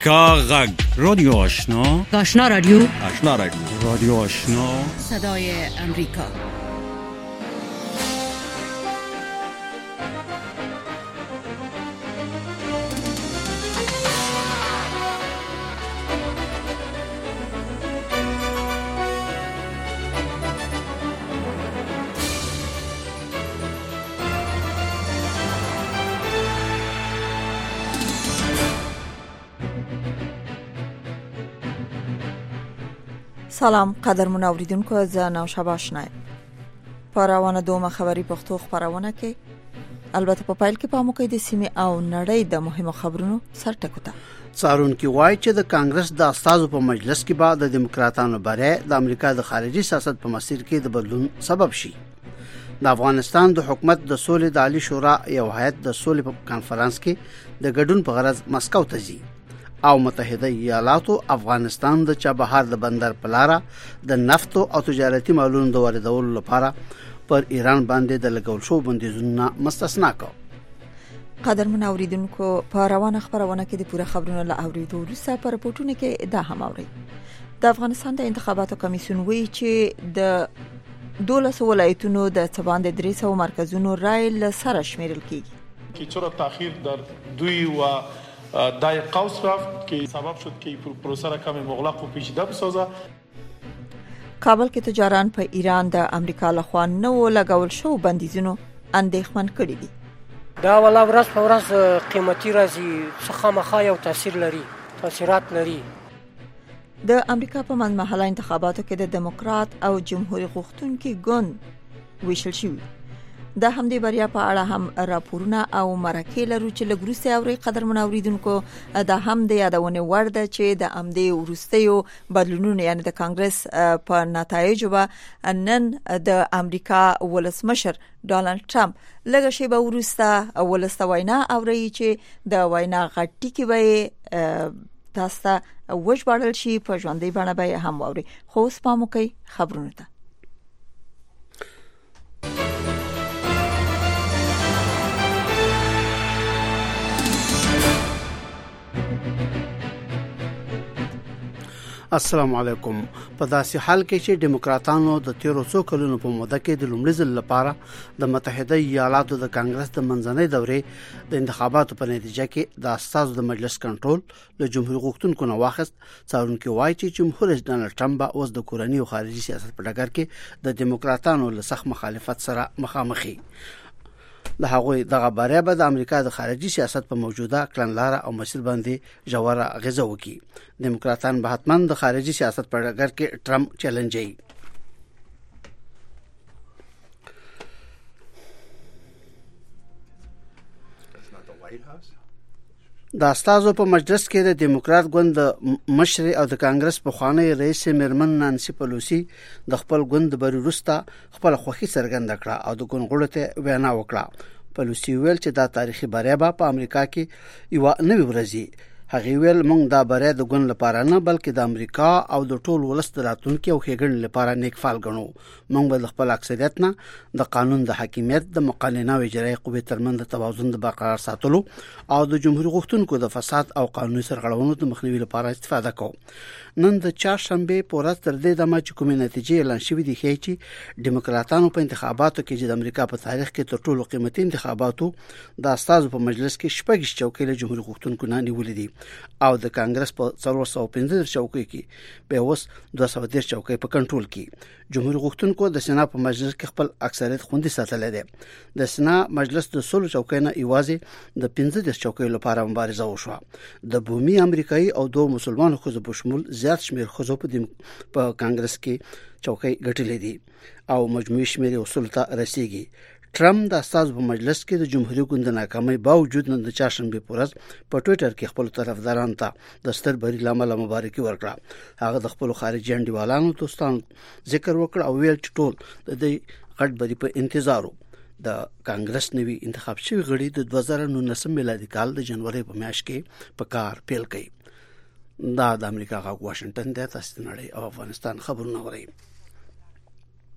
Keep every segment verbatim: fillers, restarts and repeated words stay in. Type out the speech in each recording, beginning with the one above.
کاغذ رادیو آشنا آشنا رادیو آشنا رادیو رادیو آشنا صدای امریکا. سلام قدرمن اوریدونکو، زه نوشابه آشنا یم. په روانه دومه خبري پښتو خبرونه کې البته په پایل کې پامو کې د سیمې او نړۍ د مهمو خبرونو سر ټکوته. څارونکو وایي چې د کانګرس د استازو په مجلس کې بعد د دیموکراتانو بری د امریکا د خارجي سیاست په مسیر کې د بدلون سبب شي. د افغانستان د حکومت د سولې د عالی شورا یو هیئت د سولې په کانفرنس کې د ګډون په غرض مسکو ته ځي او متحده ایالاتو افغانستان د چابهار د بندر پلاره د نفت او تجارتي مالونو د واردولو لپاره پر ایران باندې د لګول شو بندیزونه مستثنا کړ. قدرمن اوریدونکو، په روانه خبرونه کې د پوره خبرونو له اوریدو وروسته په رپورټونو کې دا هم اوري. د افغانستان د انتخاباتو کمیسیون وایي چې د دولس ولایتونو د څبان د درې سوه مرکزونو رای له سره شمیرل کیږي. که چرا تاخیر در دوی و دای قوس رفت که سبب شد که پروسه را کمی مغلق و پیچیده بسازه. کابل کې تجاران په ایران د امریکا لخوا نو لګول شو بندیزونو اندېښمن کړي دي. دا ولا ورځ په ورځ قیمتي راځي څخه مخا یو تاثیر لري تاثیرات لري. د امریکا په منځمهاله انتخاباتو کې د دموکرات او جمهوریت غوښتونکي ګوند ویشل شوی. دا هم د بریا په اړه هم راپورونه او مرکې لرو چې لګروسي اوري. قدرمن اوریدونکو، دا هم د یادونه وړ ده چې د امدې ورستیو بدلونونو یعنی د کانګرس په نتایجو به نن د امریکا ولسمشر ډانلډ ټرمپ لږه شیبه وروسته ولسته وینا اوري چې د وینا غټی کې به تاسو ته وژباړل شي، په ژوندۍ بڼه به هم اوري. خو اوس پام وکړئ خبرونه ته. السلام علیکم. په داسې حال کې چې دیموکراتانو د تیرو څو کلونو په موده کې د لومړي ځل لپاره د متحده ایالاتو د کانګرس د منځنۍ دورې د انتخاباتو په نتیجه کې د استازو د مجلس کنټرول له جمهوریت غوښتونکو نه واخیست، څارونکو وایي چې جمهور رئیس ډانلډ ټرمپ اوس د کورنۍ او خارجي سیاست په ډګر کې د دیموکراتانو له سخت مخالفت سره مخامخي. د هغوی دغه بری به د امریکا د خارجي سیاست په موجوده کړنلاره او مسیر باندې ژوره اغیزه وکړي. دیموکراتان به حتماً د خارجي سیاست په ډګر کې ټرمپ چیلنجوي. د استازو په مجلس کې د دیموکرات ګوند مشر او د کانګرس په خوانی رئیس میرمن نانسی پلوسی د خپل ګوند بری وروسته خپل خوښي څرګنده کړه او د ګوند غړو ته وینا وکړه. پلوسی ویل چې دا تاریخي بری به په امریکا کې یو نوې ورځ. هغه ویل موږ دا بری د ګوند لپاره نه بلکې د امریکا او د ټول ولس د راتلونکي او ښېګڼې لپاره نیک فال ګڼو. موږ به د خپل اکثریت نه د قانون د حاکمیت د مقننه او اجرایي قوې ترمنځ د توازن د برقرار ساتلو او د جمهوریت غوښتونکو د فساد او قانوني سرغړونو د مخنیوي لپاره استفاده کوو. نن د چهارشنبه په ورځ تر دې دمه چې کومې نتیجې اعلان شوې دي ښیي چې دیموکراتانو په انتخاباتو کې چې د امریکا په تاریخ کې تر ټولو قیمتي انتخاباتو د استازو په مجلس کې شپږ چوکۍ له جمهوریت غوښتونکو نه نیولې دي او د کانګرس په څلور سوه پنځه چوکۍ کې به اوس دوه سوه دېرش چوکۍ په کنټرول کې. جمهوریت غوښتونکو د سنا په مجلس کې خپل اکثریت خوندي ساتلی دی. د سنا مجلس د سلو چوکۍ نه یوازې د پنځه دېرش چوکۍ لپاره مبارزه وشوه. د بومي امریکایي او دوه مسلمانو ښځو په شمول زیات شمیر ښځو په کانګرس کې چوکۍ ګټلې دي او مجموعي شمیر اصول ته رسیږي. ټرمپ د استازو په مجلس کې د جمهوریت ګوند د ناکامۍ باوجود نن د چهارشنبه په ورځ په ټوئیټر کې خپل طرفدارانو ته د ستر بری لامل مبارکي ورکړه. هغه د خپل خارجي انډیوالانو دوستانو ذکر وکړ او ویل چې ټول د دې غټ بری په انتظار وو. د کانګرس نوي انتخاب شوی غړي د دوه زره نولسم میلادي کال د جنوري په میاشت کې په کار پیل کړي. دا د امریکا غږ واشنگټن د تاسو نړۍ او افغانستان خبرونه اوري.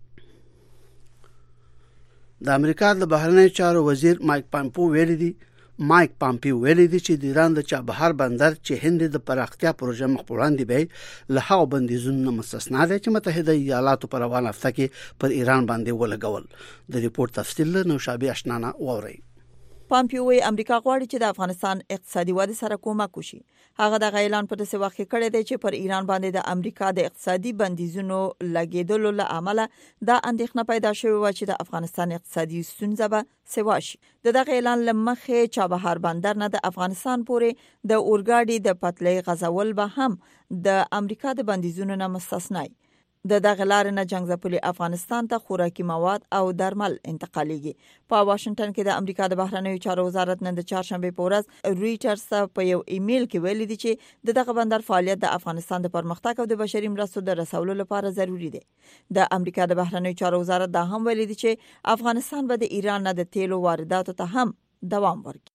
د امریکا د بهرنیو چارو وزیر مایک پامپو ویلي دي مایک پامپیو ویلي دی چې د ایران د چابهار بندر چې هند د پراختیا پروژه مخ په وړاندې به له هغو بندیزونو مستثنا دی چې متحده ایالاتو په روانه هفته کې پر ایران باندې ولګول. د ریپورت تفصیل نوشابه اشنانه ووري. پامپیو وی امریکا غواړي چې د افغانستان اقتصادي وده سره کومک وشي. هغه د اعلان په داسې وخت کې کړی دی چې پر ایران باندې د امریکا د اقتصادي بندیزونو لګیدلو له امله دا اندېښنه پیدا شوې و چې د افغانستان اقتصادي ستونزې به سوا شي. د دغه اعلان لمخې چابهار بندر نه د افغانستان پورې د اورګاډي د پټلۍ غځول به هم د امریکا د بندیزونو نه مستثنا. د دغه لارې نه جنگ ځپلي افغانستان ته خوراکي مواد او درمل انتقالېږي. په واشنگټن کې د امریکا د بهرنیو چارو وزارت نن د چهارشنبه په ورځ رويټرز ته په یو ایمیل کې ویلي دی چې د دغه بندر فعالیت د افغانستان د پرمختګ او د بشري مرستو د رسولو لپاره ضروری دی. د امریکا د بهرنیو چارو وزارت دا هم ویلي دی چې افغانستان به د ایران نه د تیلو وارداتو ته هم دوام ورکړي.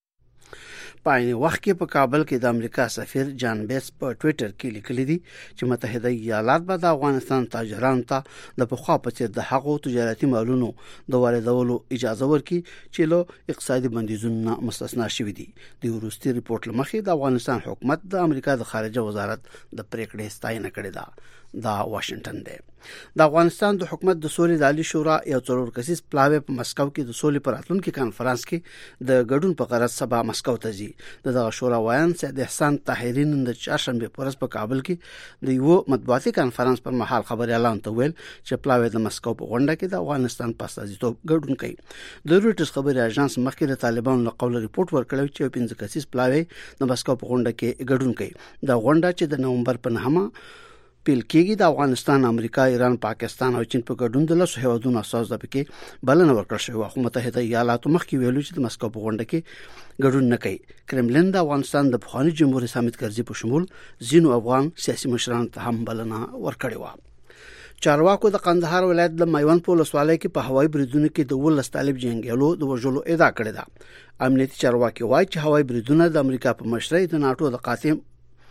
په عین وخت کې په کابل کې د امریکا سفیر جان بیس په ټوئیټر کې لیکلي دي چې متحده ایالات به د افغانستان تاجرانو ته د پخوا په څیر د هغو تجارتي مالونو د واردولو اجازه ورکړي چې له اقتصادي بندیزونو مستثنا شوي دي. د وروستي ریپورت لمخې د افغانستان حکومت د امریکا د خارجه وزارت د پریکړې ستاینه کړې ده. دا واشنگټن دی. د افغانستان د حکومت د سولې د عالی شورا یو څلور کسیز پلاوی په مسکو کې د سولې پر راتلونکي کانفرنس کې د ګډون په غرض سبا مسکو ته ځي. دغه شورا وایان سید احسان طاهری نن د چهارشنبه په ورځ په کابل کې د یو مطبوعاتي کانفرنس پر مهال خبري اعلان ته ویل چې پلاوی د مسکو په غونډه کې د افغانستان په استازیتوب ګډون کوي. د رويټرز خبري اژانس مخکې د طالبانو له قوله ریپورت ورکړی چې پنځه کسیز پلاوی د مسکو په غونډه کې ګډون کوي. د غونډه چې د نومبر په نهمه پیل کېږي د افغانستان، امریکا، ایران، پاکستان او چین په ګډون د لسو هیوادونو اساس د پکې بلنه ورکړل شوې. خو متحده ایالاتو مخکې ویلو چې د مسکو په غونډه کې ګډون نه کوي. کرملین د افغانستان د پخوانی جمهوریت حامد کرزي په شمول ځینو افغان سیاسي مشرانو ته هم بلنه ورکړې و. چارواکو د قندهار ولایت د میوند په ولسوالۍ کې په هوایي بریدونو کې د ولس طالب جنگیالو د وژلو ادعا کړې ده. امنیتي چارواکي وایي چې هوایي بریدونه د امریکا په مشرۍ د ناتو د قاتم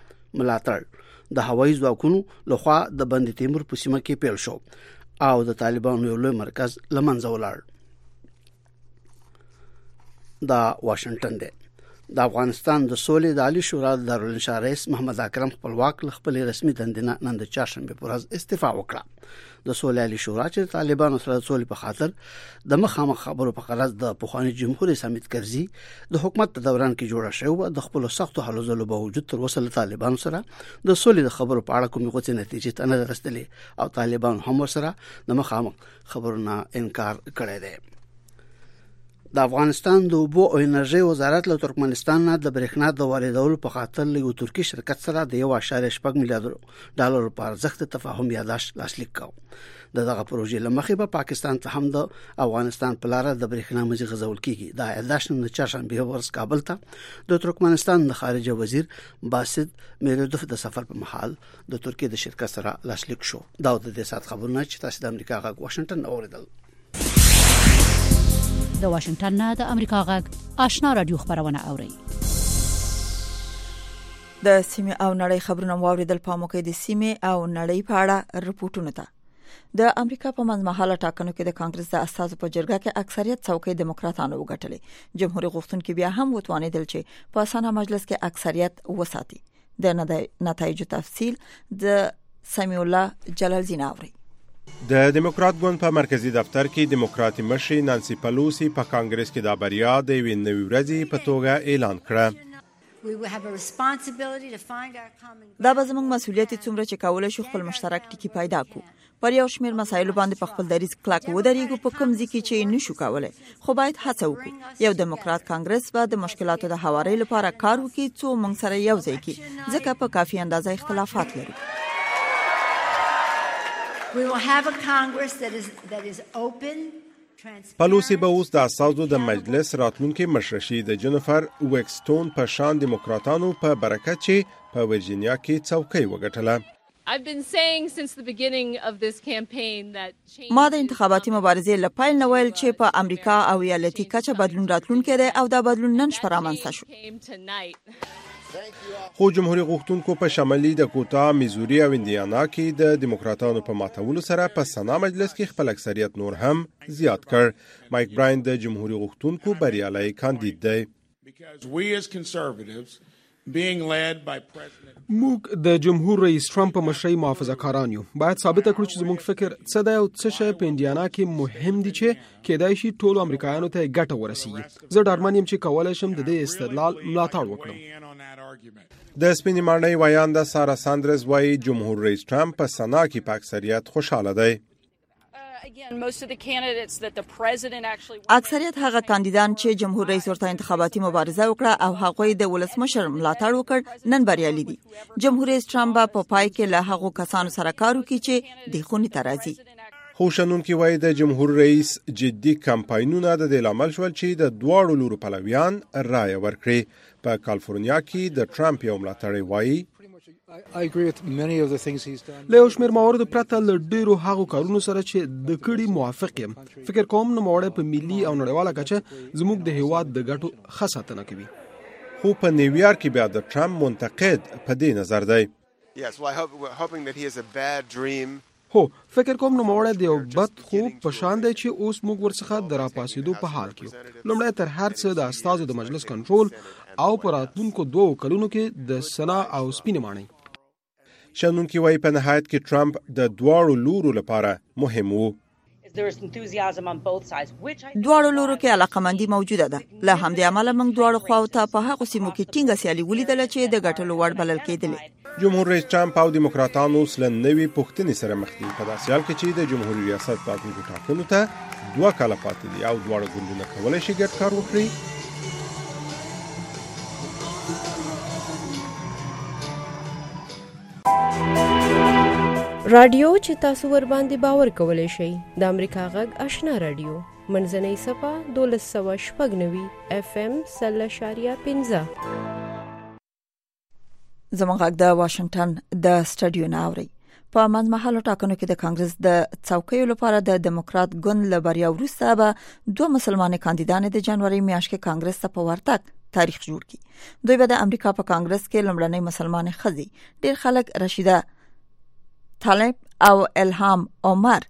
ملاتړ د هوایي ځواکونو لخوا د بند تیمور په سیمه کې پیل شو او د طالبانو یو لوی مرکز لمنځه ولاړ. دا واشنگټن دی. د افغانستان د سولې د عالی شورا د دارالانشا رئیس محمد اکرم خپلواک له خپل رسمي دندې نن د چهارشنبه په ورځ استعفا وکړه. د سولې عالی شورا چې طالبانو سره د سولې په خاطر د مخامخ خبرو په غرض د پخوانی جمهوریت حامد کرزي د حکومت په دوران کې جوړه شوې د خپل سختو حل زلو باوجود تر اوسه له طالبانو سره د سولې د خبرو په اړه کومې غوڅې نتیجې ته نه رسیدلې او طالبان هم سره د مخامخ خبرونو انکار کړی دی. د افغانستان د اوبو او انرژي وزارت له ترکمنستان نه د برېښنا د واردولو په خاطر له یو ترکی شرکت سره د یو اشاریه شپږ میلیارډ ډالر په ارزښت تفاهم یاداښت لاسلیک کړ. د دغه پروژې لمخې په پاکستان ته هم د افغانستان په لار د برېښنا مزي غځول کیږي. دا یاداښت د چهارشنبه ورځ کابل ته د ترکمنستان د خارجه وزیر باسط میردوف د سفر په محل د ترکیه د شرکت سره لاسلیک شو. دا د دې سات خبرونه چې تاسو د امریکا غږ واشنگټن اوریدل. د واشنگټن نه د امریکا غږ آشنا رادیو خبرونه اوري. د سیمه او نړۍ خبرونه واوریدل. په موقع د سیمه او نړۍ په اړه رپورټونه ته د امریکا په منځمهاله ټاکنو کې د کانګرس د اساسو په جرګه کې اکثریت څوکۍ دیموکراتانو وګټلې. جمهوریت غوښتونکي بیا هم وتوانیدل چې په اسانه مجلس کې اکثریت وساتي. د نتایجو تفصیل د سمیع الله جلالزین اوري. د دیموکرات ګوند په مرکزی دفتر کې دیموکراتي مشر نانسی پلوسی په کانګرس کې د بریا د یوې نوې ورځې په توګه اعلان کړ. دا به زموږ مسؤلیت څومره چې کولای شو خپل مشترک ټکی پیدا کو. پر یو شمېر مسایلو باندې په خپل دریځ کلک ودرېږو په کوم ځای کې چې نشو کولای، خو باید هڅه وکړو. یو دیموکرات کانګرس به د مشکلاتو د هواري لپاره کار وکړي څو موږ سره یو ځای کې ځکه په کافي اندازه اختلافات لرو. We will have a Congress that is that is open. پلوسی به اوس د اساسو د مجلس راتلونکي مشرشي د جنفر ویکسټون په شان دیموکراتانو په برکت چې په ورجینیا کې څوکۍ وګټله. I've been saying since the beginning of this campaign that ما د انتخاباتي مبارزې لپاره نو ویل چې په امریکا او ایالتي کچه بدلون راتلونکي دی او دا بدلون نن شپه رامنځته شو. خو جمهوریت غوښتونکو په شمالي دکوتا، میزوري او اندیانا کې د دیموکراتانو په ماتولو سره په سنا مجلس کې خپل اکثریت نور هم زیات کړ. مایک براین د جمهوریت غوښتونکو بریالي کاندید دی. because we as conservatives being led by President موږ د جمهور رئیس ټرمپ په مشرۍ محافظه‌کاران یو. باید ثابت کړو چې زموږ فکر څه دی او څه شی په انډیانا کې مهم دي چې کېدای شي ټولو امریکایانو ته ګټه ورسیږي. زه ډاډمن یم چې کولی شم د دې استدلال ملاتړ وکړم. د سپینې ماڼۍ ویانده سارا ساندرز وایي جمهور رئیس ټرمپ په سنا کې په اکثریت خوشاله دی. اکثریت هغه کاندیدان چې جمهور رئیس ورته انتخاباتي مبارزه وکړه او هغوی د ولسمشر ملاتړ وکړ نن بریالي دي. جمهور رئیس ټرمپ په پای کې له هغو کسانو سره کار وکړي چې د خونې ته راځي. خو شنونکي وایي د جمهور رئیس جدي کمپاینونه د دې لامل شول چې د دواړو لورو پلویان رایه ورکړي. په کالیفورنیا کې د ټرمپ یو ملاتړی وایي له یو شمېر مواردو پرته له ډېرو هغو کارونو سره چې د کړي موافق یم. فکر کوم نوموړی په ملي او نړیواله کچه زموږ د هیواد د ګټو ښه ساتنه کوي. خو په نیویارک کې بیا د ټرمپ منتقد په دې نظر دی. هو فکر کوم نوموړی د یو بد خوب په شان دی چې اوس موږ ورڅخه د راپاسېدو په حال کې یو. لومړی تر هر څه د استازو د مجلس کنټرول او په راتلونکو دوو کلونو کې د سنا او سپینې ماڼۍ. شنونکي وایي په نهایت کې ټرمپ د دواړو لورو لپاره مهم وو. دواړو لورو کې علاقمندي موجوده ده. له همدې امله موږ دواړو خواو ته په هغو سیمو کې ټینګه سیالي ولیدله چې د ګټلو وړ بلل کېدلې. جمهور رئیس ټرمپ او دیموکراتانو اوس له نوې پوښتنې سره مخ دي په داسې حال کې چې د جمهوري ریاست راتلونکو ټاکنو ته دوه کاله پاتې دي او دواړه ګوندونه کولی شي ګډ کار وکړي. رادیو چې تاسو ور باندې باور کولای شئ د امریکا غږ آشنا رادیو منځنۍ صفه دولس سوه شپږ نوي اف ام سل اشاریه پنځه. زموږ غږ د واشنگټن د سټډیو نه اوري. په منځمهالو ټاکنو کې د کانګرس د څوکیو لپاره د دموکرات ګوند له بریا وروسته به دوه مسلمانې کاندیدانې د جنوري میاشت کې کانګرس ته په ورتګ تاریخ جوړ کړي. دوی به د امریکا په کانګرس کې لومړنۍ مسلمانې ښځې ډېر خلک رشیده طالب او الهام عمر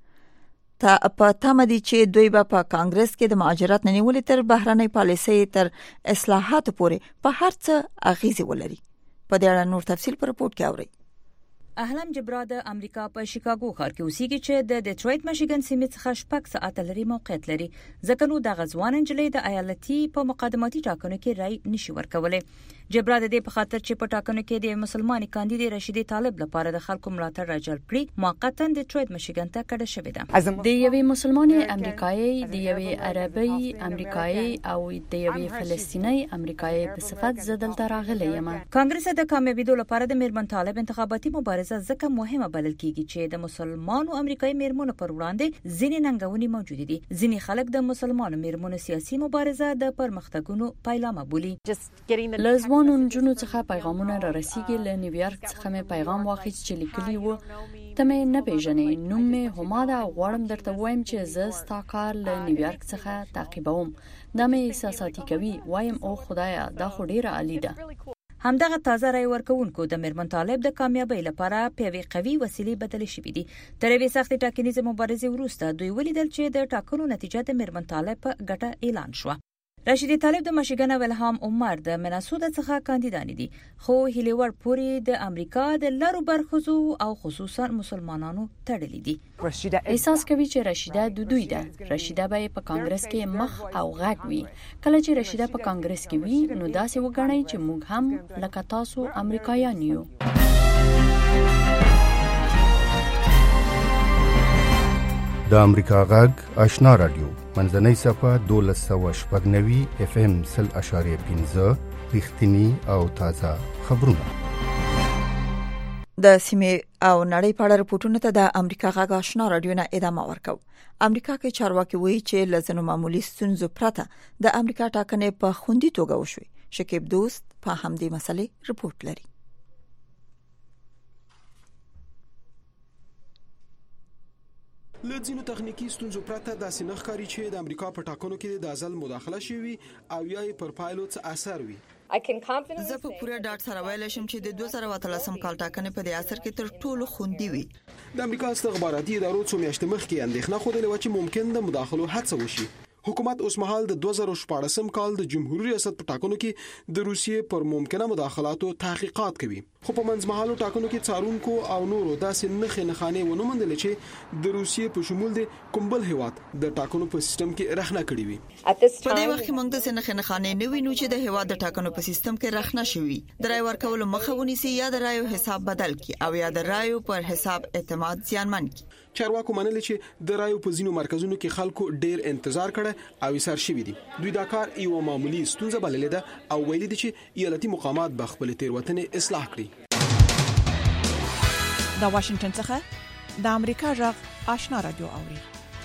ته په تمه دي چې دوی به په کانګرس کې د مهاجرت نیولې تر بهرنۍ پالیسۍ تر اصلاحاتو پورې په هر څه اغیزه ولري. په دې اړه نور تفصیل په رپورت کې اورئ. اهلم جبرا د امریکا په شیکاګو ښار کې اوسېږي چې د ډیټرویت میشیګن سیمې څخه شپږ ساعته لري موقعیت لري. ځکه نو د غزوان انجلۍ د ایالتي په مقدماتي ټاکنو کې رای نشي ورکولای. جبرا د دې په خاطر چې په ټاکنو کې د مسلمانې کاندید رشیدي طالب لپاره د خلکو ملاتړ راجلب کړي موقتا د ډیټرویت میشیګن ته کډه شوې ده. د یوې مسلمانې امریکایي، د یوې عربي امریکایي او د یوې فلسطینی امریکایي په صفت زدلته راغلی یم. کانګرس د کامیابیدو لپاره د میرمن طالب انتخاباتي مبارزه ځکه مهمه بلل کیږي چې د مسلمانو امریکایي میرمنو پر وړاندې ځینې ننګونې موجود دي. ځینې خلک د مسلمانو میرمنو سیاسي مبارزه د پرمختګونو پیلامه بولي. لزوانو نجونو څخه پیغامونه را رسیږي. له نیویارک څخه مې پیغام واخیست چې لیکلی و ته مې نه پیژنې، نوم مې هما ده، غواړم درته وایم چې زه ستا کار له نیویارک څخه تعقیبوم. دا مې احساساتي کوي. وایم او خدایا دا خو ډیره عالی ده. همدغه تازه رای ورکوونکو د میرمن طالب د کامیابی لپاره په یوې قوي وسیلې بدل شوې دي. تر یوې سختې ټاکنیزې مبارزې وروسته دوی ولیدل چې د ټاکنو نتیجه د میرمن طالب په ګټه اعلان شوه. رشیدي طالب د مشیګن او الهام عمر د مناسودا څخه کاندیدان دي، خو هیلیور پوری د امریکا د لارو برخزو او خصوصا مسلمانانو تړلې دي. احساس کوي چې رشیده د دوی ده. رشیده به په کانګرس کې مخ او غږ وي. کله چې رشیده په کانګرس کې وي نو داسې وګڼي چې موږ هم لکه تاسو امریکایان یو. د امریکا غږ آشنا رادیو منځنۍ صفه دولس سوه شپږ نوي اف ام سل اشاریه پنځه رښتینی او تازه خبرونه. د سیمې او نړۍ په اړه رپورټونو ته د امریکا غږ آشنا رادیو نه ادامه ورکو. امریکا کې چارواکي وایي چې لزنو معمولی ستونزو پرته د امریکا ټاکنې په خوندي توګه وشوي. شکیب دوست په همدې مسلې رپورټ لري. لږینو تخنیکی ستونزو پرته داسې نه ښکاري چې د امریکا په ټاکنو کې د ازل مداخله شوي او یا یې پر پایلو څه اثر وي. زه په پوره ډاډ سره ویلی شم چې د دوه زره اتلسم کال ټاکنې په دې عصر کې تر ټولو خوندي وي. د امریکا استخباراتي ادارو څو میاشتې مخکې اندېښنه ښودلې وه چې ممکن د مداخلو هڅه وشي، حکومت اوس مهال د دوه زره شپاړسم کال د جمهوریت ریاست په ټاکنو کې د روسیې پر ممکنه مداخلاتو تحقیقات کوي، خو په منځمهالو ټاکنو کې څارونکو او نورو داسې نښې نښانې ونه موندل چې د روسیې په شمول د کوم بل هیواد د ټاکنو په سیستم کې رخنه کړې وي. په دې وخت کې موږ د نښې نښانې نه وینو چې د هیواد د ټاکنو په سیستم کې رخنه شوي. د رای ورکولو مخه ونیسي یا د رایو حساب بدل کړي او یا د رایو پر حساب اعتماد زیانمن کړي. چارواکو منلي چې د رایو په ځینو مرکزونو کې خلکو ډیر انتظار کړي او ایثار شوي دي. دوی دا کار یو معمولی ستونزه بللې ده او ویلي دي چې ایالتي مقامات به خپل تېروتنې اصلاح کړي. د واشنگټن څخه د امریکا غږ آشنا رادیو اوري.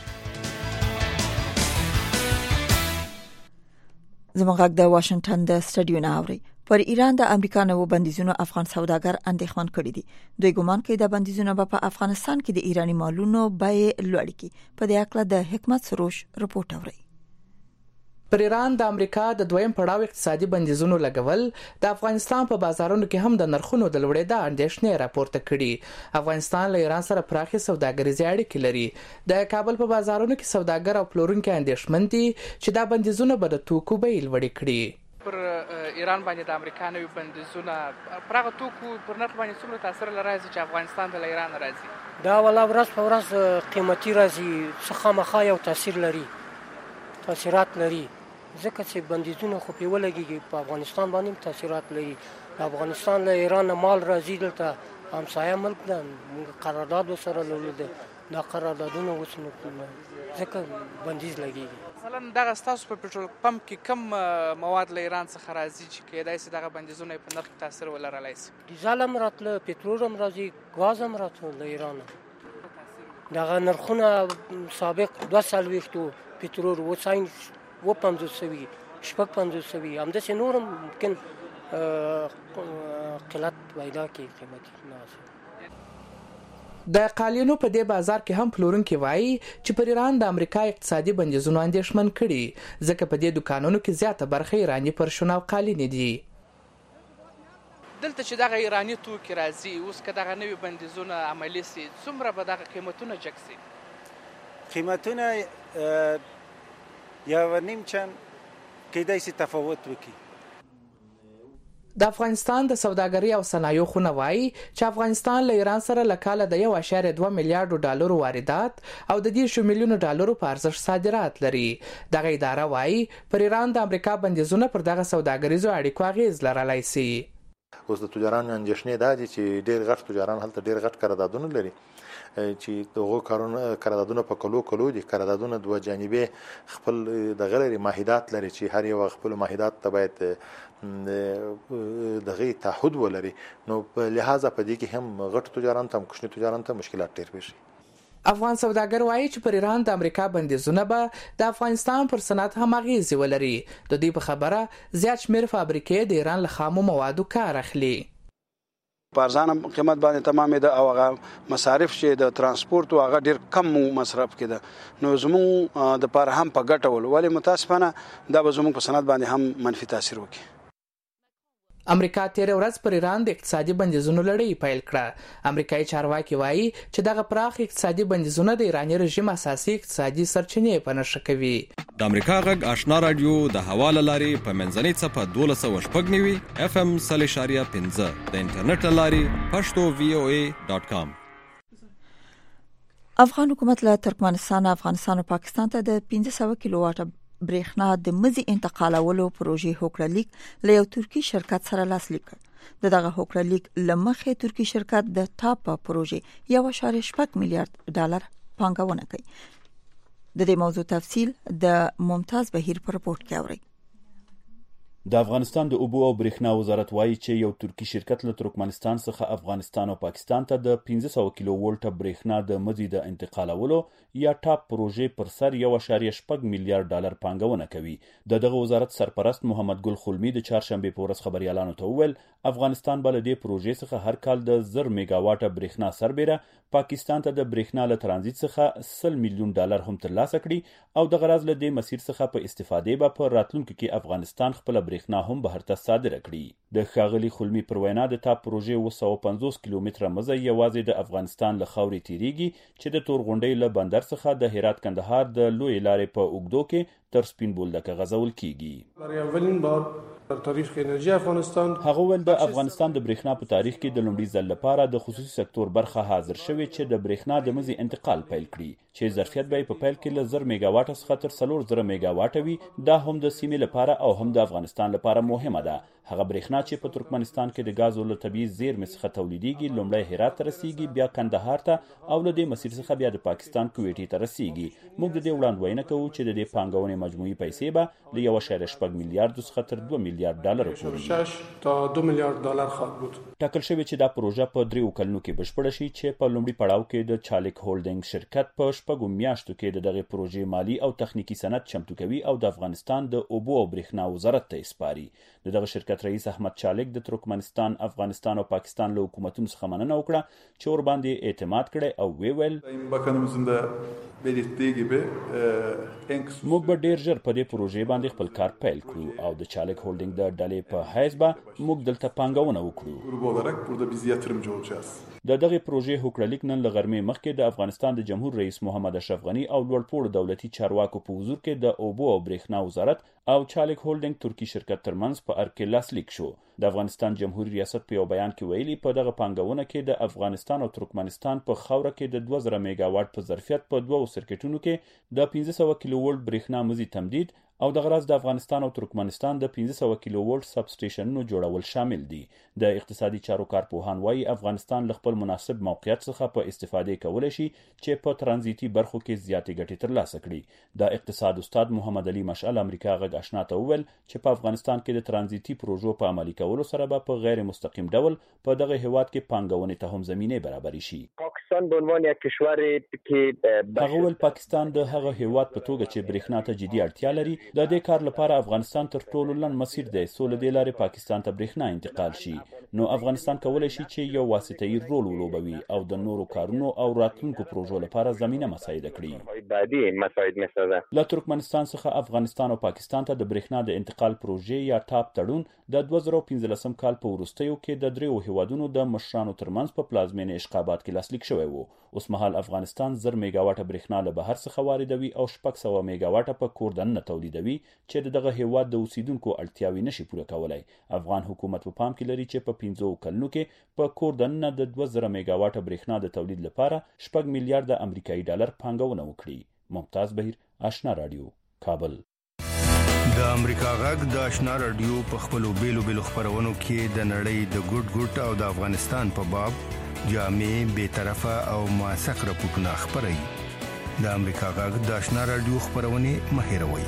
زموږ غږ د واشنگټن د سټډیو نه اوري. پر ایران د امریکا نوو بندیزونو افغان سوداګر اندېښمن کړي دي. دوی ګومان کوي د بندیزونو په افغانستان کې د ایرانی مالونو بیې لوړ کړي. په دې اړه د حکمت سروش رپورټ اوري. پر ایران د امریکا د دویم پړاو اقتصادي بندیزونو لګول د افغانستان په بازارونو کې هم د نرخونو د لوړېدا اندېښنې راپورته کړي. افغانستان له ایران سره پراخي سوداګریزي اړیکې لري. د کابل په بازارونو کې سوداګر او پلورونکي اندېښمن دي چې دا بندیزونه به د توکو بیې لوړې کړي. پر ایران باندې د امریکا نوي بندیزونه پراغه توکو پر نرخ باندې څومره تاثیر لري چې افغانستان د ایران راځي؟ دا ولا ورځ په ورځ قیمتي راځي، څخه مخه یو تاثیر لري، تاثیرات لري. ځکه چې بندیزونه خو په ولګي په افغانستان باندې تاثیرات لري. د افغانستان له ایران مال راځي، دلته همسایه ملک ده، قرارداد سره لري. دا قراردادونه وسنه ځکه بندیز لګي. مثلا دغه ستاسو په پټرول پمپ کې کم مواد له ایران څخه راځي چې کېدای شي دغه بندیزونه په نرخ تاثیر ولرلای شي؟ ډیزل هم راتله، پټرول هم راځي، غاز هم راتله له ایران. دغه نرخونه سابق دوه څلوېښتو پټرول وساین و پنځوس سوي شپږ پنځوس سوي همداسې نور هم ممکن قلت پیدا کړي قیمتي نه. د قالینو په دې بازار کې هم پلورونکي وایي چې پر ایران د امریکا اقتصادي بندیزونو اندېښمن کړي، ځکه په دې دکانونو کې زیاته برخه ایراني پرشونه او قالینې دي. دلته چې دغه ایراني توکي راځي، اوس که دغه نوي بندیزونه عملي سي، څومره به دغه قیمتونه جګ سي؟ قیمتونه یو نیم چند کېدای شي تفاوت وکړي. د افغانستان د سوداګرۍ او صنایعو خونه وایي چې افغانستان له ایران سره له کاله د یو اعشاریه دوه میلیارډو ډالرو واردات او د دېرشو میلیونو ډالرو په ارزښت صادرات لري. دغه اداره وایي پر ایران د امریکا بندیزونه پر دغه سوداګریزو اړیکو اغیز لرلی سي. اوس د تجارانو اندېښنې دا دي چې ډېر غټ تجاران هلته ډېر غټ قراردادونه لري چې دغه کارونه قراردادونه په کلو کلو دي. قراردادونه دوه جانبي خپل دغه لري، ماهیدات لري چې هر یو خپل ماهیدات ته باید دغه تعهد ولري. نو په لحاظه په دې کې هم غټ تجاران ته هم کوچني تجاران ته مشکلات ډېر پیښ شي. افغان سوداګر وایي چې پر ایران د امریکا بندیزونه به د افغانستان پر صنعت هم اغیزې ولري. د دې په خبره زیات شمېر فابریکې د ایران له خامو موادو کار اخلي. په ارزانه قیمت باندې تمامې ده او هغه مصارف چې د ترانسپورت او هغه ډیر کم مصرف کړي. نو زموږ د پاره هم په ګټه ول، ولی متاسفانه دا به زموږ په صنعت باندې هم منفي تاثیر وکړي. امریکا تیر ورځ پر ایران د اقتصادي بندیزونو لړۍ پیل کړه. امریکایي چارواکي وایي چې دغه پراخ اقتصادي بندیزونه د ایراني رژیم اساسي اقتصادي سرچینې په نښه کوي. د امریکا غږ آشنا رادیو د حواله لارې په منځنۍ څپه دولس سوه شپږ نوي اف ام سل اشاریه پنځه د انټرنیټ لارې پښتو وی او ای ډاټ کام. افغان حکومت له ترکمنستان، افغانستان او پاکستان ته د پنځه سوه کیلو واټ برېښنا د مزي انتقالولو پروژې هوکړه له یو ترکی شرکت سره لاسلیک کړ. دغه هوکړه لیک لمخې ترکی شرکت د ټاپ پروژې یو اعشاریه شپږ میلیارډ ډالر پانګونه کوي. د دې موضوع تفصیل د ممتاز بهیر په رپورت کې اورئ. د افغانستان د اوبو او برېښنا وزارت وایي چې یو ترکی شرکت له ترکمنستان څخه افغانستان او پاکستان ته د پنځه سوه کیلو وولټه برېښنا د مزي د انتقالولو یا ټاپ پروژې پر سر یو اعشاریه شپږ میلیارډ ډالر پانګونه کوي. د دغه وزارت سرپرست محمد ګل خلمی د چهارشنبه په ورځ خبريالانو ته وویل افغانستان بل د پروژې څخه هر کال د زر میگا واټه برېښنا سربېره پاکستان ته د برېښنا له ترانزیت څخه سل میلیون ډالر هم ترلاسه کړي او د غرض له دې مسیر څخه په استفادې به په راتلونکو کې افغانستان خپل برېښنا هم بهر ته صادره کړي. د ښاغلي خلمي پر وینا د تا پروژې اوه سوه پنځوس کیلومتره مزه یوازې د افغانستان له خاورې تیریږي چې د تورغونډۍ له بندر څخه د هرات کندهار د لوی لارې په اوږدو کې تر سپین بولدکه غځول کیږي. برای اولین بار در تاریخ انرژي افغانستان هغه ول د افغانستان د برېښنا په تاریخ کې د لومړي ځل لپاره د خصوصي سکتور برخه حاضر شوې چې د برېښنا د مزي انتقال پیل کړي چې ظرفیت به په پیل کې له زر میگا واټ څخه تر څلور زره میگا واټ وي. دا هم د سیمې لپاره او هم د افغانستان لپاره مهمه ده. هغه برېښنا چې په ترکمنستان کې د غازو له طبیعي زیرمې څخه تولیدېږي لومړی هرات ته رسیږي، بیا کندهار ته او له دې مسیر څخه بیا د پاکستان کویټې ته رسیږي. موږ د دې وړاندوینه کوو چې د دې پانګونې مجموعي پیسې به له یو اعشاریه شپږ میلیارډ څخه تر دوه میلیارډ ډالر پورې شش تا دو میلیارډ ډالر خواهد بود. ټاکل شوی چې دا پروژه په دریو کلونو کې بشپړه شي چې په لومړي پړاو کې د چالک هولډینګ شرکت په شپږو میاشتو کې د دغه پروژې مالی او تخنیکی سند چمتو کوي او د افغانستان د اوبو او برېښنا وزارت ته سپاري. د دغه شرکت رئیس احمد چالک د ترکمنستان، افغانستان او پاکستان له حکومتونو څخه مننه وکړه چې ور باندې اعتماد کړي او وی ویل موږ به ډیر ژر په دې پروژې باندې خپل کار پیل کړو او د چالک هولډینګ د ډلې په حیث به موږ دلته پانګونه وکړو. د دغه پروژې هوکړلیک نن له غرمې مخکې د افغانستان د جمهور رئیس محمد اشرف غنی او لوړپوړو دولتي چارواکو په حضور کې د اوبو او برېښنا وزارت او چالک هولډینګ ترکی شرکت ترمنځ په ار کې لاسلیک شو. د افغانستان جمهوریت ریاست په یو بیان کې ویلي په دغه پانګونه کې د افغانستان او ترکمنستان په خاوره کې د دوه زره میگا واټ په ظرفیت په دوه سرکټونو کې د پنځه سوه کیلو وولټ برېښنا مزي تمدید او د غرض د افغانستان او ترکمنستان د پنځه سوه کیلو وولټ سب سټیشنونو جوړول شامل دي. د اقتصادي چارو کارپوهان وايي افغانستان له خپل مناسب موقعیت څخه په استفادې کولای شي چې په ترانزیتي برخو کې زیاتې ګټې ترلاسه کړي. د اقتصاد استاد محمد علي مشعل امریکا غږ آشنا ته وویل چې په افغانستان کې د ترانزیتي پروژو په عملي کولو سره به په غیر مستقیم ډول په دغه هیواد کې پانګونې ته هم زمینه برابرې شي. پاکستان به عنوان یک کشور کې هغه ول پاکستان د هغه هیواد په توګه چې برېښنا ته جدي اړتیا لري د دې کار لپاره افغانستان تر ټولو لن مسیر دی سول دی لارې پاکستان ته برېښنا انتقال شي. نو افغانستان کولای شي چې یو واسطه‌ای رول ولوبوي او د نورو کارونو او راتلونکو پروژو لپاره زمينه مساعده کړي. بعدي مساعد مساعده له ترکمنستان څخه افغانستان او پاکستان ته د برېښنا د انتقال پروژې یا ټاپ تړون د دوه زره پنځلسم کال په وروستیو کې د دریو هیوادونو د مشرانو ترمنځ په پلازمینه اشقابات کې لاسلیک شوی وو. اوس مهال افغانستان زر میگا واټه برېښنا له بهر څخه واردوي او شپږ سوه میگا واټه په کور دننه تولیدوي چې دغه هیواد د اوسیدونکو اړتیاوې نشي پوره کولای. افغان حکومت په پام کې لري چې په پنځو کلونو کې په کور دننه د دوه زره میگا واټه برېښنا د تولید لپاره شپږ میلیارډ امریکایي ډالر پانګونه وکړي. ممتاز بهیر، آشنا رادیو، کابل. د امریکا غږ د آشنا رادیو په خپلو بیلو بیلو خبرونو کې د نړۍ د ګډ ګډ او د افغانستان په باب جامع، بی‌طرفه او موثق راپورټونه خبري. د امریکا غږ د آشنا رادیو خبرونه مهیروي.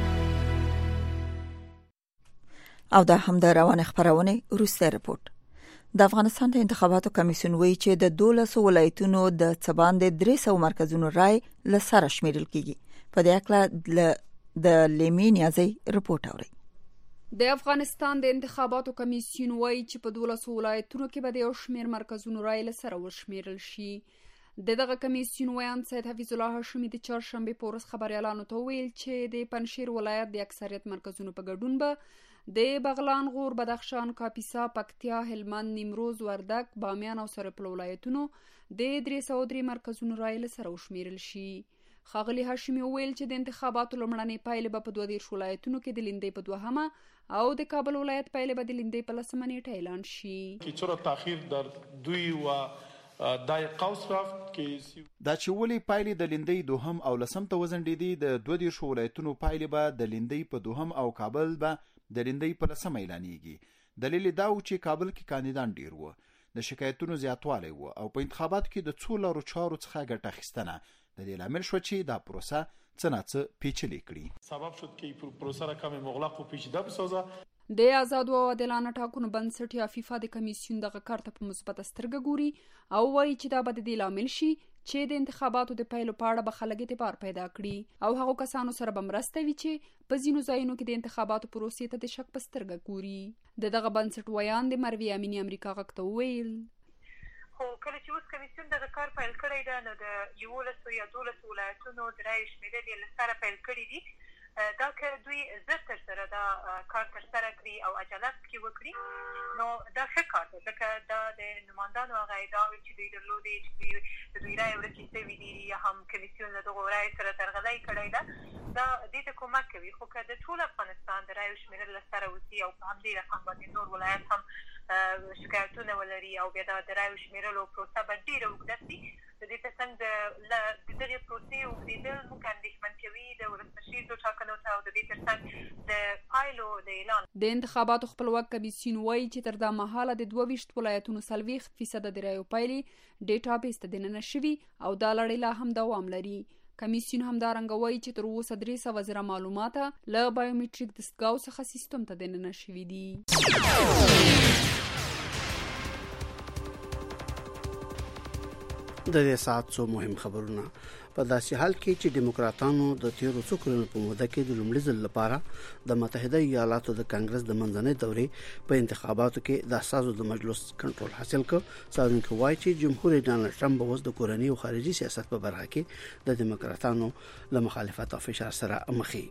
او دا هم د روان خبرونه روسي رپورت. د افغانستان د انتخاباتو کمیسیون وایي چې د دولسو ولایتونو د څباندې درې سوه مرکزونو رای له سره شمیرل کیږي. په دې اړه د لیمینیازي رپورت اوري. د افغانستان د انتخاباتو کمیسیون وایي چې په دولسو ولایتونو کې به د یو شمیر مرکزونو رای له سره وشمیرل شي. د دغه کمیسیون ویان سید حفیظ الله هاشمي د چهارشنبه په ورځ خبريالانو ته ویل چې د پنځشیر ولایت د اکثریت مرکزونو په ګډون به د بغلان، غور، بدخشان، کاپیسا، پکتیا، هلمند، نیمروز، وردګ، بامیان او سرپل ولایتونو د درې سوه درې مرکزونو رای له سره وشمیرل شي. ښاغلي هاشمي ویل چې د انتخاباتو لومړنۍ پایلې به په دوه دېرش ولایتونو کې د لیندۍ په دوهمه او د کابل ولایت پایلې به د لیندۍ په لسمه نیټه اعلان شي. که چرا تاخیر در دوی و دای قوس رفت که دا چې ولې پایلې د لیندۍ دوهم او لسم ته وزنډېدې د دوه دېرش ولایتونو پایلې به د لیندۍ په دوهم او کابل به د لیندۍ په لسمه اعلانېږي. دلیل دا و چې کابل کې کاندیدان ډیر وو، د شکایتونو زیاتوالی وو او په انتخاباتو کې د څو لارو چارو څخه ګټه اخیستنه د دې لامل شو چې دا پروسه څه نه څه پیچلې کړي. سبب شد که پروسه را کم مغلق و پیچیده بسازه. د آزاد او عادلانه ټاکنو بنسټ یا فیفا د کمیسیون دغه کار ته په مثبت سترګه ګوري او وایي چې دا به د دې لامل شي چې د انتخاباتو د پیلو په اړه به خلک اعتبار پیدا کړي او هغو کسانو سره به مرسته وي چې په ځینو ځایونو کې د انتخاباتو پروسې ته د شک په سترګه ګوري. د دغه بنسټ ویان د مروي امینی امریکا غږ ته وویل خو کله چې اوس کمیسیون دغه کار پیل کړی ده نو د یولسو یا دولسو ولایتونو د رایې شمېرل یې له سره پیل کړي دي دا که دوی زر تر زره دا کار ترسره کړي او عجله پکې وکړي نو دا ښه کار دی ځکه دا د نمایندانو هغه ادعاوې چې دوی درلودې چې دوی د دوی رایې ورکې شوي دي یا هم کمیسیون له دغو رایو سره درغلۍ کړې ده دا دې ته کومک کوي خو که د ټول افغانستان د رایو شمېرل له سره وځي او په همدې رقم باندې نور ولایت هم شکایتونه ولري او بیا د رایو شمېرلو پروسه به ډېره اوږده شي د دې ترڅنګ د دغې پروسې اوږدېدل موږ اندېښمن کوي د ولسمشریزو ټاکنو ته او د دې ترڅنګ د پایلو د اعلان د انتخاباتو خپلواک کمیسیون وایي چې تر دا مهاله د دوه ویشت ولایتونو څلوېښت فیصده د رایو پایلې ډیټابیس ته دننه شوي او دا لړۍ لا هم دوام لري. کمیسیون همدارنګه وایي چې تر اوسه درې سوه زره معلومات له بایومټریک دستګاو څخه سیستم ته دننه شوي دي. د دې ساعت څو مهم خبرونه په داسې حال کې چې دیموکراتانو د تیرو څو کلونو په موده کې د لومړي ځل لپاره د متحده ایالاتو د کانګرس د منځنۍ دورې په انتخاباتو کې د اساسو د مجلس کنټرول حاصل کړ. څارونکو وایي چې جمهور رئیس ډانلډ ټرمپ اوس د کورنۍ او خارجي سیاست په برخه کې د دیموکراتانو له مخالفت او فشار سره مخ دی.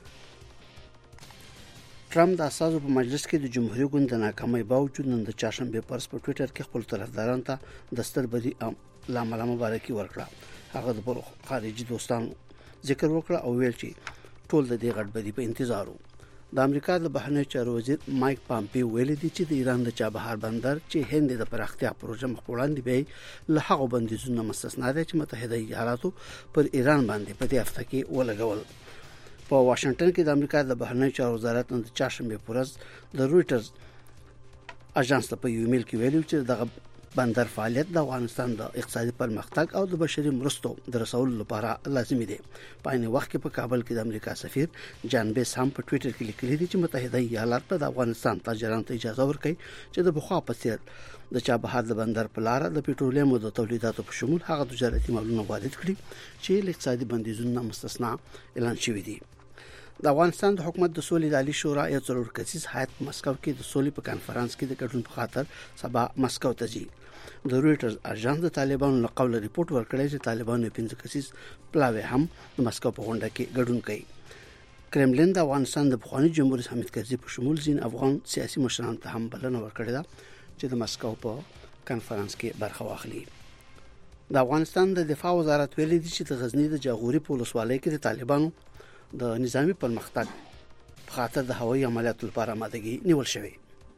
ټرمپ د اساسو په مجلس کې د جمهوریت ګوند د ناکامۍ باوجود نن د چهارشنبه پرس په ټوئیټر کې خپل طرفدارانو ته د ستربدي لامل مبارکي ورکړه. هغه د خارجي دوستانو ذکر وکړ او ویل چې ټول د دې غټبدي په انتظار وو. د امریکا د بهرنی چارو وزیر مایک پامپیو ویلي دی چې د ایران د چابهار بندر چې هند د پراختیا پروژه مخ وړاندې به له هغو بندیزونو مستثنا دي چې متحده ایالاتو پر ایران باندې په دې هفته کې ولګول. په واشنگټن کې د امریکا د بهرنی چارو وزارت نن د چهارشنبه پورز د رويټرز اژانس ته په ایمیل کې ویلي چې دغه بندر فعالیت د افغانستان د اقتصادي پرمختګ او د بشري مرستو د رسولو لپاره لازمي دی. په عین وخت کې په کابل کې د امریکا سفیر جان بیس هم په ټوئیټر کې لیکلي دي چې متحده ایالات د افغانستان تاجرانو ته اجازه ورکړي چې د بخوا په څیر د چابهار د بندر په لار د پېټرولیم او د تولیداتو په شمول هغه تجارتي مالونه وارد کړي چې اقتصادي بندیزونه مستثنا اعلان شوي دي. د افغانستان د حکومت د سولې د عالی شورا یو څلور کسیز هیئت مسکو کې د سولې په کانفرنس کې د ګډون په خاطر سبا مسکو ته ځي. د رويټرز اژانس د طالبانو له قوله ریپورت ورکړی چې طالبانو پنځه کسیز پلاوی هم د مسکو په غونډه کې ګډون کوي. کرملین د افغانستان د پخوانی جمهور رئیس حامد کرزي په شمول ځین افغان سیاسي مشرانو ته هم بلنه ورکړې ده چې د مسکو په کانفرنس کې برخه واخلي. د افغانستان د دفاع وزارت ویلي دی چې د غزنی د جاغوري په ولسوالۍ کې د طالبانو د نظامی پرمختګ په خاطر د هوایي عملیاتو لپاره آمادګي نیول شوې.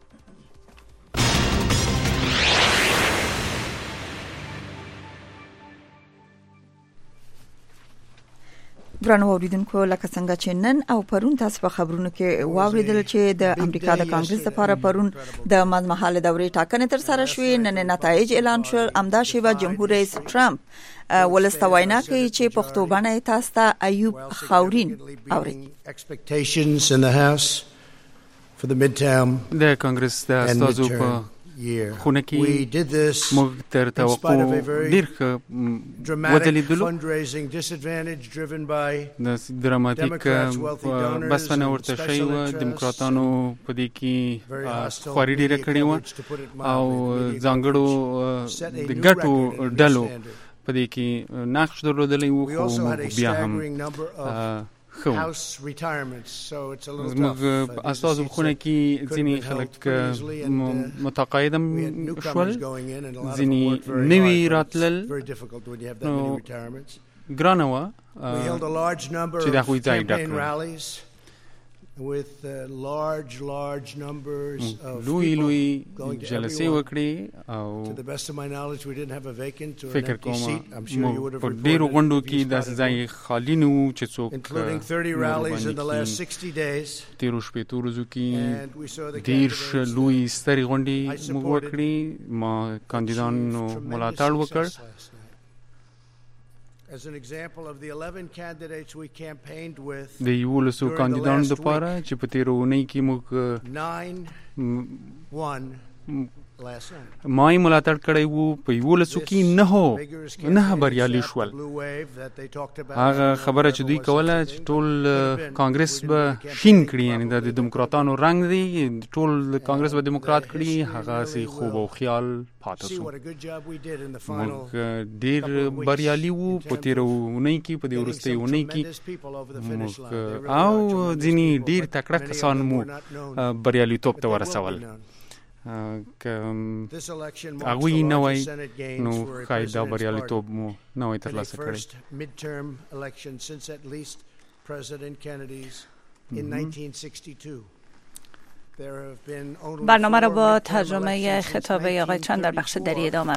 ورانو اوریدونکو لکه څنګه چې نن او پرون تاسو په خبرونو کې واوریدل چې د امریکا د کانګرس لپاره پرون د مزمحاله دورې ټاکنې تر سره شوې. نن نتایج اعلان شول. امدا شیوا جمهور رئیس ټرمپ ولسته وینا کوي چې پښتو باندې تاسو ته ایوب خاورین اوري. د کانګرس د استازو په خونه کې موږ تر توقع ډیر ښه وځلیدلو. د دراماتیک بسنه ورته شوی و. دیموکراتانو په دې کې خواري ډیره کړې و او ځانګړو د ګټو ډلو په دې کې نقش درلودلی و خو موږ بیا هم زموږ استازو په خونه کې ځینې خلک متقاعدم شول، ځینې نوي راتلل، نو ګرانه وه چې د هغوی ځای ډک کړل. with uh, large large numbers of لوی لوی جلسې وکړي او to the best of my knowledge we didn't have a vacant or an فکر empty کوم seat. I'm sure you would have په ډیرو غونډو کې داسې ځای خالی نه و چې څوک including thirty rallies in the last sixty days. تیرو شپېتو ورځو کې دېرش لوی سترې غونډې موږ وکړې. ما کاندیدانو ملاتړ وکړ. As an example of the eleven candidates we campaigned with د یولسو کاندیدانو لپاره چې په تیرو اونۍ کې موږ nine one ما یې ملاتړ کړی وو په یولسو کې نه هو نه بریالي شول. هغه خبره چې دوی کوله چې ټول کانګرس به شین کړي، یعنی د دموکراتانو رنګ دی، ټول کانګرس به دموکرات کړي، هغه سي خوب او خیال پاتې شو. موږ ډیر بریالي وو په تیرو اونۍ کې، په دې وروستۍ اونۍ کې او ځینې ډیر تکړه کسان مو بریالیتوب ته ورسول. که هغوی نه وای نو ښاید دا بریالیتوب مو نه وای ترلاسه کړی. برنامه را با ترجمه خطابه آقای چند در بخش دری ادامه